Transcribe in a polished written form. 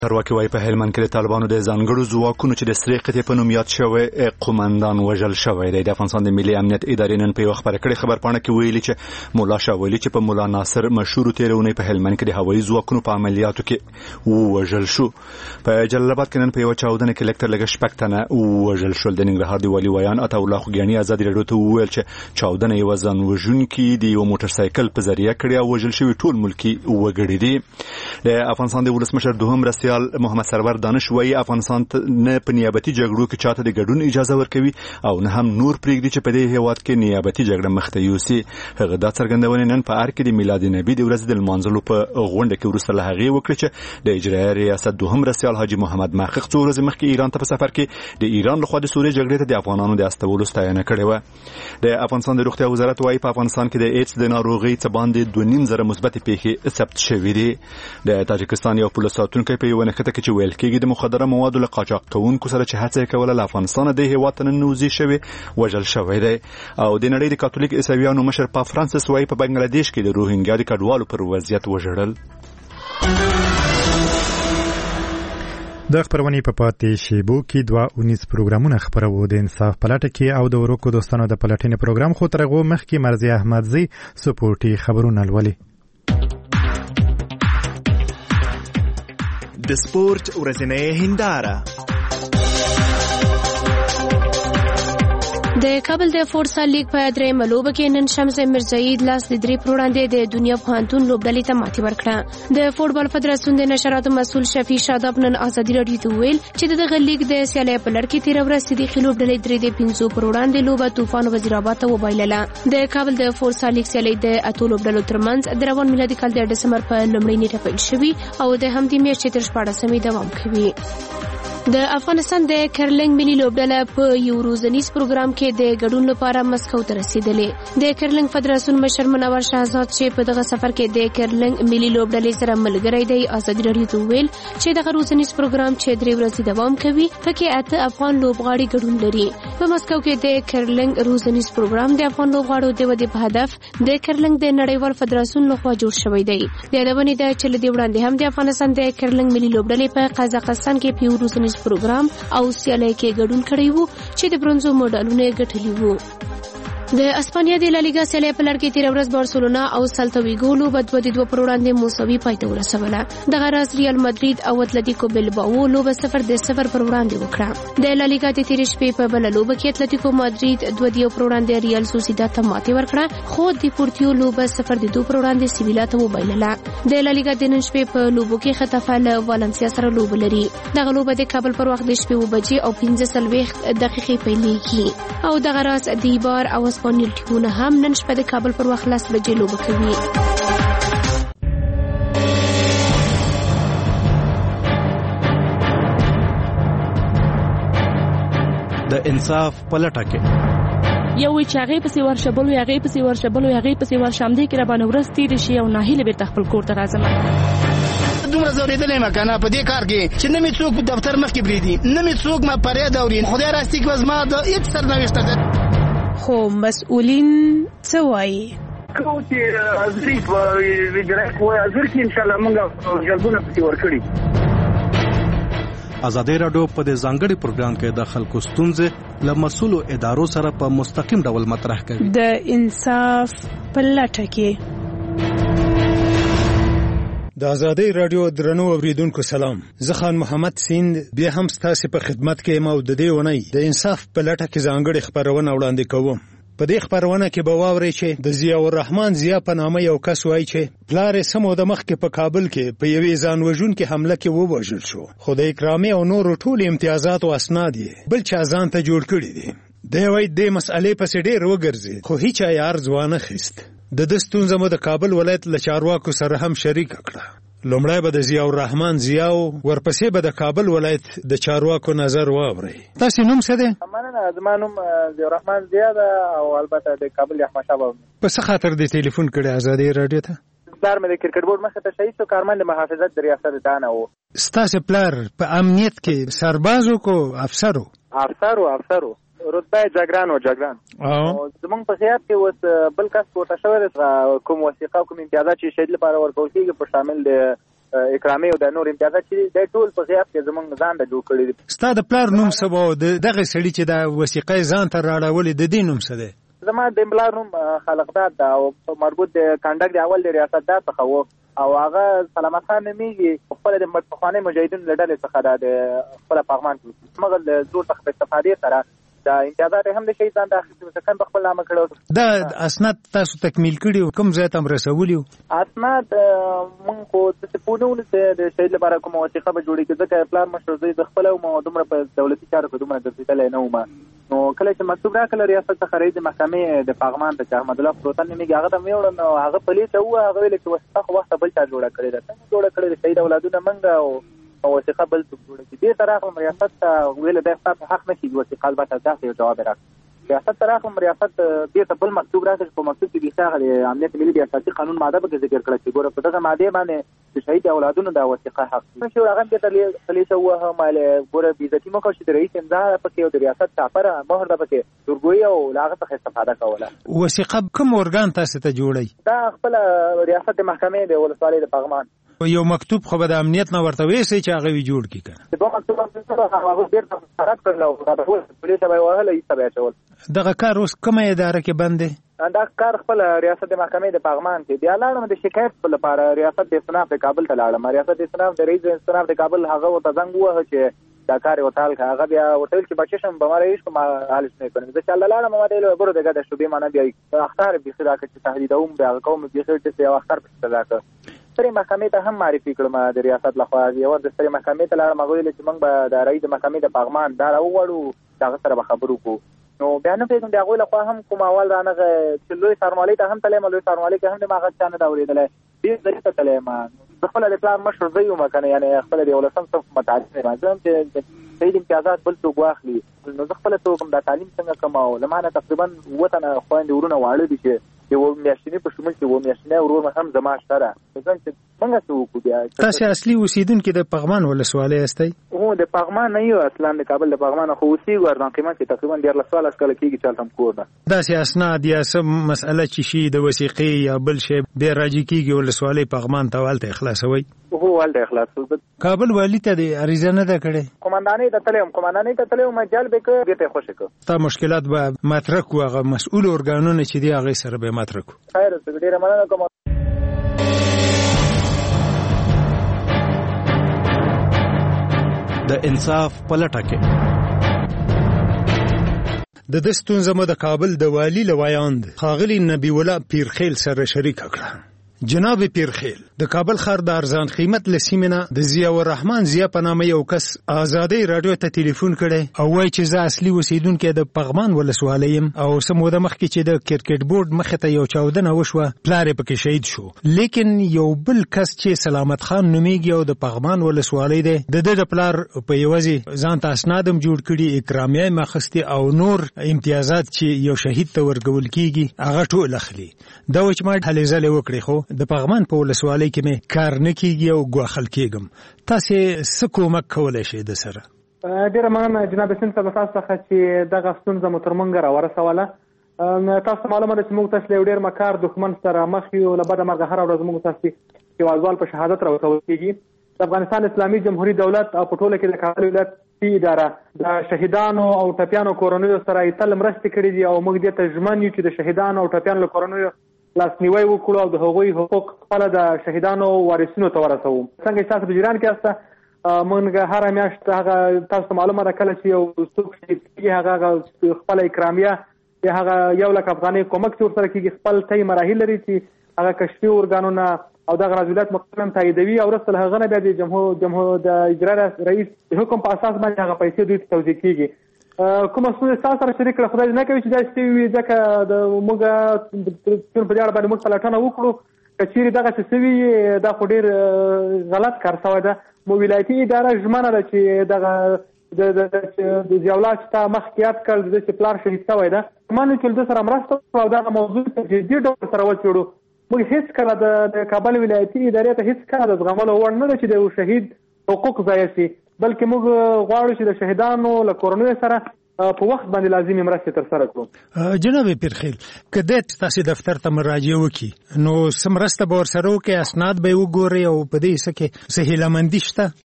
چارواکي وايي په هلمند کې د طالبانو د ځانګړو ځواکونو چې د سرې قطعې په نوم یاد شوی قومندان وژل شوی دی. د افغانستان د ملي امنیت ادارې نن په یوه خبره کړې خبرپاڼه کې ویلي چې مولا شاه ویلي چې په مولا ناصر مشهور تېره اونۍ په هلمند کې د هوایي ځواکونو په عملیاتو کې ووژل شو. په جلال آباد کې نن په یوه چاودنه کې لږ تر لږه 6 تنه ووژل شول. د ننګرهار د والي ویان عطاالله خوږیاني ازادي راډیو ته وویل چې چاودنه یوه ځان وژونکي د یوه موټرسایکل په ذریعه کړې او وژل شوي ټول ملکي وګړي دي. د افغانستان د ولسمشر دوهم مرستیال محمد سرور دانش وایي افغانستان نه په نیابتي جګړو کې چاته د ګډون اجازه ورکوي او نه هم نور پرېږدي چې په دې هېواد کې نیابتي جګړه مخته یوسي. هغه دا څرګندونې نن په ار کې د میلاد نبی د ورځې د لمانځلو په غونډه کې وروسته له هغې وکړې چې د اجرایه ریاست دوهم مرستیال حاجي محمد محقق څو ورځې مخکې ایران ته په سفر کې د ایران لخوا د سوریې جګړې ته د افغانانو د استولو ستاینه کړې وه. د افغانستان د روغتیا وزارت وایي په افغانستان کې د ایډز د ناروغۍ څه باندې 2.5 مثبتې پیښې ثبت شوې دي. د تاجکستان یو پولیس ساتونکی په یوه نښته کې چې ویل کېږي د مخدره موادو له قاچاق کوونکو سره چې هڅه یې کوله له افغانستانه د هېواد ته ننوځي شوی وژل شوی دی. او د نړۍ د کاتولیک عیسویانو مشر پاپ فرانسیس وایي په بنګلادیش کې د روهینګیا د کډوالو پر وضعیت وژړل. د خبرونې په پاتې شیبو کې 2 پروګرامونه خبرو د انصاف پلټه کې او د ورکو دوستانو د پلټنې پروګرام خو ترغو مخکې مرزي احمدزي سپورټي خبرونه لولي. د سپورت ورځنۍ هنداره. د کابل د فوټسال لیګ په درېیمه لوبه کې نن شمس مرزايي د لاس د 3 پر وړاندې د دنیا پوهنتون لوبډلې ته ماتې ورکړه. د فوټبال فدراسیون د نشراتو مسؤل شفیع شاداب نن ازادي راډیو ته ویل چې دغه لیګ د سیالۍ په لړ کې 13 ورځې د لوبډلې 3 د 5 پر وړاندې لوبه طوفان وزیرآباد ته وبایلله. د کابل د فوټسال لیګ سیالۍ د اتو لوبډلو ترمنځ د روان میلادي کال د دسمبر په لومړۍ نیټه پیل شوې او د همدې میاشتې تر 14مې دوام کوي. د افغانستان د کرلنګ ملي لوبډله په یو ورځنیز پروګرام کې د ګډون لپاره مسکو ته رسیدلې. د کرلنګ فدراسیون مشر منور شهزاد چې په دغه سفر کې د کرلنګ ملي لوبډلې سره ملګری دی ازادي راډیو ته ویل چې دغه ورځنیز پروګرام چې 3 ورځې دوام کوي پکې 8 افغان لوبغاړي ګډون لري. په مسکو کې د کرلنګ ورځنیز پروګرام د افغان لوبغاړو د ودې په هدف د کرلنګ د نړیوال فدراسیون لخوا جوړ شوی دی. د یادونې ده چې لدې وړاندې هم د افغانستان د کرلنګ ملي لوبډلې په قزاقستان کې په ورځنیز پروګرام او سیالۍ کې ګډون کړی وو چې د برونزو مډالونه ګټلي وو. د اسپانیا د لالیګا سیالۍ په لړ کې 13 ورځ بارسلونا او سلتا ویګو لوبه 2-2 پر وړاندې مساوي پای ته ورسوله. دغه راز ریال مادرید او اتلتیکو بلباو لوبه 0-0 پر وړاندې وکړه. د لالیګا د تیرې شپې په بل لوبه کې اتلتیکو مادرید 2-2 پر وړاندې ریال سوسیداد ته ماتې ورکړه خو دیپورتیو لوبه 0-2 پر وړاندې سیویلا ته وبایلله. د لالیګا د نن شپې په لوبو کې خطافه له والنسیا سره لوبه لري. دغه لوبه د کابل پر وخت د شپې 2 او 15 دقیقې پیلېږي او دغه راز د بار او اسپانیول ټیمونه هم نن شپه د کابل پر وخت 10 بجې لوبه کوي. د انصاف پلټه کې یو وی چې هغه پسې ورشبلو هغه پسې ورشبلو هغه پسې ورشامدې کې را باندې ورځ تیر شي او ناهیله بیرته خپل کور ته راځم. دومره زورېدلې ما کنه په دې کار کې چې نه مې څوک دفتر مخ کې بریدي نه مې څوک ما پرې دورین خدای راستي کې وزما د هیڅ سرنوشت ده. خو مسؤلین څه وایي؟ کوم چې ازري په ویډرک وای ازر کې ان شاء الله موږ جلبونه پکې ورکړي. ازادي راډیو په دې ځانګړي پروګرام کې د خلکو ستونزې له مسؤلو ادارو سره په مستقیم ډول مطرح کوي. د انصاف په لټه کې د ازادي راډیو درنو اوریدونکو سلام. زه خان محمد سیند بیا هم ستاسو په خدمت کې مو د دې ونی د انصاف په لټه کې ځانګړي خبرونه وړاندې کوم. په دې خبرونه کې به واورئ چې د ضیاء الرحمن ضیاء په نامه یو کس وایي چې پلار یې سمو د مخ کې په کابل کې په یوې ځان وژونکې حمله کې ووژل شو خو د اکرامي او نورو ټول امتیازات او اسناد یې بل چا ځان ته جوړ کړي دي. دی وایي دې مسئلې پسې ډېر وګرځي خو هیچا یې عرض وانه خیست. د ستونزه مو د کابل ولایت له چارواکو سره هم شریک کړه. لومړی به د ضیاء الرحمن ضیاء ورپسې به د کابل ولایت د چارواکو نظر واورئ. تاسو نوم څه دی؟ مننه زما نوم ضیاء الرحمن ضیاء ده او البته د کابل احمد شاه بابا. په څه خاطر دې ټلیفون کړی ازادي راډیو ته؟ پلار مې د کرکټ بورډ مخې ته شهید شو کارمند محافظت د ریاست دانه و. ستاسو پلار په امنیت کې سربازو کو افسرو رتبه جګران او زمونږ په خیال کې اوس بل کس کوټه شوی کوم وثیقه کوم امتیازات چې شهید لپاره ورکول کېږي په شامل د اکرامي او د نور امتیازات چې د ټول په غیاب کې زمونږ ځان د جوړ کړی دي. ستا د پلار نوم څه و؟ دغه سړي چې دا وثیقه ځان ته راړولې د دې نوم څه دی؟ زما د پلار نوم خلقداد ده او مربوط د کنډک د اول د ریاستدار څخه و او هغه سلامت خان نومیږي. خپل د پخواني مجاهدینو له ډلې څخه ده د خپل پغمان کې مګر د زور څخه په استفادې سره دا امتیازات هم د شهید ځان د اخیستو څخه په خپل نامه کړو. دا اسناد تاسو تکمیل کړي کوم ځای ته رسولي؟ اسناد مونږ خو څه پونول د شهید لپاره کوم وثیقه به جوړی کړه ځکه پلان مشر زوی د خپل او دومره په دولتي چارو کې دومره ګرځېدل نه ومه. نو کله چې مکتوب راکړل ریاست څخه رئیس محکمې د پغمان ته احمد الله فروتن نومیږي هغه ته میوړ نو هغه پولیس او هغه ویل چې وثیقه خو وخت بل چا جوړه کړې ده څنګه جوړه کړې ده شهید اولادونه منګه او وثیقه بل څوک جوړه کړي. دې طرح ریاست ته ویل د حق نه کیږي وثیقه به تاسو یو جواب راکړي. ریاست طرح ریاست دې ته بل مکتوب راکړي په مکتوب کې د هغه امنیت ملي د اساسي قانون ماده به ذکر کړی چې ګوره په دغه ماده باندې چې شهید اولادونو د وثیقه حق نشي هغه ته پولیس او هم ګوره بیزتی مو کوي چې رئیس امضا پکې او د ریاست چاپر مهر ده پکې ترګوي او لاغه څخه استفاده کوله. وثیقه کوم ارګان تاسو ته جوړی؟ دا خپل ریاست محکمې د ولسوالۍ د پغمان یو مکتوب خو به د امنیت نه ورته ویسي چې هغه وی جوړ کی کنه. دوه مکتوب هغه ډیر خراب کړل او دا ټول پولیس به وهله یې تبع چول. دغه کار اوس کومه اداره کې بند دی؟ دا کار خپل ریاست محکمې د پغمان کې دی. لاړم د شکایت لپاره ریاست د استناف د کابل ته لاړم. ریاست د استناف د رئیس استناف د کابل هغه وته زنګ وه چې دا کار وتال هغه بیا وتل چې بچشم به ماره هیڅ کوم حالش نه کوي. زه چې لاړم ما دې له ګورو دغه د شوبې معنی بیا اختار به خدا کې تهدیدوم د قوم به چې یو اختر په صدا سری محکمې ته هم معرفي کړم د ریاست لخوا. یو د سری محکمې ته لاړم هغه ویل چې موږ به د رئیس محکمې د پغمان دا راوړو دا سره به خبرو کو. نو بیا نه پیژنم دا غوړه خو هم کوم اول رانغه چې لوی سرمالي ته هم تلې لوی سرمالي کې هم د ماغه چانه دا ورېدل دې ځای ته تلې ما خپل د پلان مشر زوی مکنه یعنی خپل د ولسم صف متعلق راځم چې سید امتیازات بل څوک واخلي نو خپل څوک د تعلیم څنګه کماو لمانه تقریبا وطن خويند ورونه واړه دي چې یو میاشتنی په شمول کې و میاشتنی ورور هم زما شته څنګه څنګه څوک بیا تاسو اصلي اوسیدونکو د پغمان ولسوالۍ استئ؟ هو د پغمان نه یو اصلا د کابل د پغمان خو اوسې ورنه قیمت کې تقریبا 14 کال کېږي چې تم کور ده. دا اسناد یا سم مسأله چې شي د وثیقې یا بل شی به راځي کېږي ولسوالۍ پغمان ته ولته اخلاصوي. هو ولته اخلاص کابل والی ته د اریزه نه ده کړې قومندانۍ ته تلم مجال به کې ته خوشی کو تا مشکلات به مطرح واغه مسؤل ارګانونه چې دی هغه سره به مطرح کو. خیر ډیره مننه کوم. د انصاف پلټه کې د دستون زمو د کابل د والی لوایاند خاغلی نبی ولا پیرخیل سره شریک کړه. جناب پیرخیل د کابل ښار د ارزان قیمت لسیمنه د ضیا الرحمن ضیا په نامه یو کس آزادۍ رادیو ته ټلیفون کړي او وایي چې زه اصلي اوسیدونکو د پغمان ولسوالۍ يم او سموده مخکې چې د کرکټ بورډ مخه ته یو چاودنه وشوه پلار پکې شهید شو. لیکن یو بل کس چې سلامت خان نومیږي او د پغمان ولسوالۍ دی د پلار په یوازي ځان ته اسنادم جوړ کړي اکرامیه مخستی او نور امتیازات چې یو شهید ته ورګول کیږي هغه ټول اخلي. دا وچ ما هلې زله وکړي خو د پغمان په ولسوالۍ کې مې کار نه کیږي او ګواخل کېږم. تاسو څه کومک کولای شئ د سره؟ ډیره مننه جناب سین صاحب تاسو څخه چې دغه ستونزه مو تر موږ راورسوله. تاسو معلومه ده چې موږ تاسو له ډیر مکار دښمن سره مخ یو له بده مرګ هر ورځ موږ تاسو کې والوال په شهادت راوړل کېږي. د افغانستان اسلامي جمهوریت دولت او په ټوله کې د کابل ولایت اداره د شهیدانو او ټپیانو کورنیو سره تل مرستې کړې دي او موږ دې ته ژمن یو چې د شهیدانو او ټپیانو کورنیو لاسنیوي وکړو او د هغوی حقوق خپل د شهیدانو وارثینو ته ورسوو. څنګه تاسو په جریان کې استه مونږ هر میاشت هغه تاسو معلومه ده کله چې یو څوک چې هغه خپل اکرامیه یا هغه 1 لک افغانۍ کومک چې ورسره کېږي خپل تی مراحل لري چې هغه کشفي ارګانونه او دغه رجولات مقام تاییدوي او رسل هغه نه بیا د جمهور د اجرا رئیس د حکم په اساس باندې هغه پیسې دوی ته توزیع کېږي. کوم څه تاسو سره شریک کړه خدای نه کوي چې دا ستوي ځکه د موږ په اړه باندې موږ پلټنه وکړو کچېری دغه څه وی دا خو ډیر غلط کار شوی ده. مو ولایتي اداره ژمنه ده چې دغه د ځولات ته مخکیات کړل د چې پلان شهید شوی ده. مانو چې د سره مرسته او دا موضوع ته جدي ډول سره وڅېړو. موږ هیڅ کله د کابل ولایتي ادارې ته هیڅ کله د زغملو وړ نه ده چې د شهید حقوق ضایع شي، بلکې موږ غواړو چې د شهیدانو له کورنیو سره په وخت باندې لازمي مرستې ترسره کړو. جناب پیرخیل کله تاسو دفتر ته مراجعه وکړي نو سمرسته به ورسره وکړي، اسناد به وګوري او په دې سکه سهیلمندي شته.